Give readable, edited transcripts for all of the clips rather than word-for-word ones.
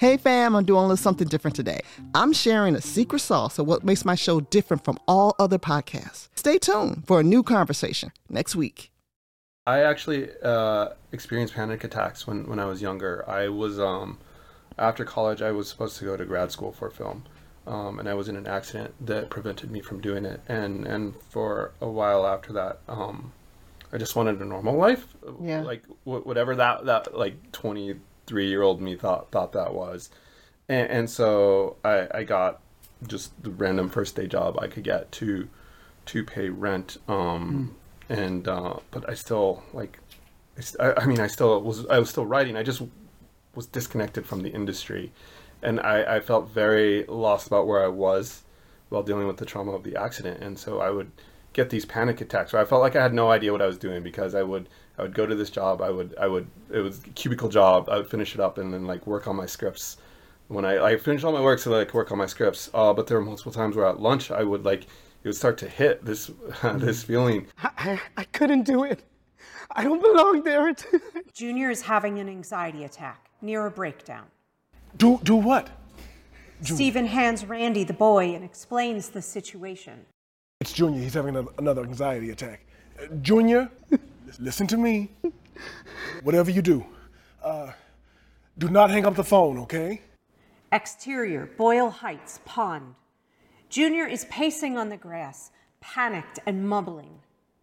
Hey fam, I'm doing a little something different today. I'm sharing a secret sauce of what makes my show different from all other podcasts. Stay tuned for a new conversation next week. I actually experienced panic attacks when I was younger. I was, after college, I was supposed to go to grad school for film. And I was in an accident that prevented me from doing it. And for a while after that, I just wanted a normal life. Yeah. Like whatever that like 23-year-old me thought that was. And so I got just the random first day job I could get to pay rent. And but I still I was still writing. I just was disconnected from the industry, and I felt very lost about where I was while dealing with the trauma of the accident. And so I would get these panic attacks where I felt like I had no idea what I was doing, because I would go to this job. It was a cubicle job. I would finish it up and then like work on my scripts. When I finished all my work, so like work on my scripts. But there were multiple times where at lunch I would like, it would start to hit this this feeling. I couldn't do it. I don't belong there. Junior is having an anxiety attack, near a breakdown. Do what? Stephen hands Randy the boy and explains the situation. It's Junior. He's having another anxiety attack. Junior, listen to me. Whatever you do, do not hang up the phone, okay? Exterior, Boyle Heights, pond. Junior is pacing on the grass, panicked and mumbling.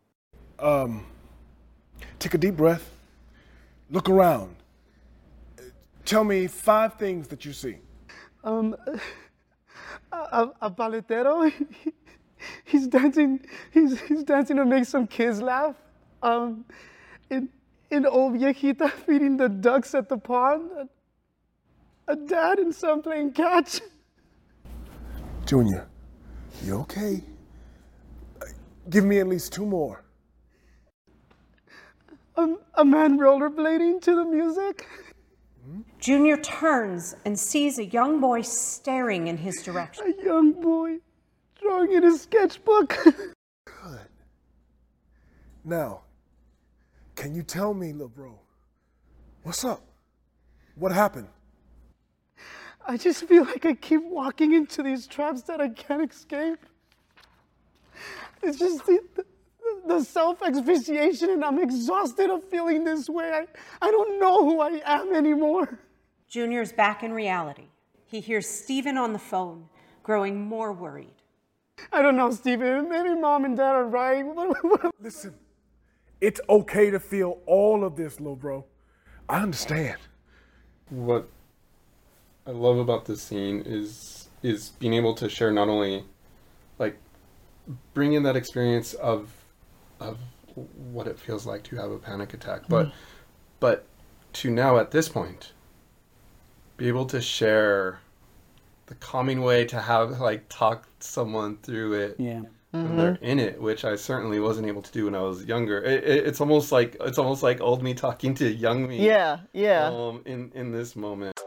Take a deep breath. Look around. Tell me 5 things that you see. A paletero. He's dancing. He's dancing to make some kids laugh. An old viejita feeding the ducks at the pond. A dad and son playing catch. Junior, you okay? Give me at least 2 more. A man rollerblading to the music. Junior turns and sees a young boy staring in his direction. A young boy drawing in his sketchbook. Good. Now, can you tell me, little bro, what's up? What happened? I just feel like I keep walking into these traps that I can't escape. It's just the self-asphyxiation, and I'm exhausted of feeling this way. I don't know who I am anymore. Junior's back in reality. He hears Stephen on the phone, growing more worried. I don't know, Stephen. Maybe mom and dad are right. Listen, it's okay to feel all of this, little bro. I understand. What I love about this scene is being able to share, not only like bring in that experience of what it feels like to have a panic attack, but to now at this point be able to share the calming way to have like talk someone through it. Yeah. When they're in it, which I certainly wasn't able to do when I was younger. It's almost like old me talking to young me. Yeah. In this moment.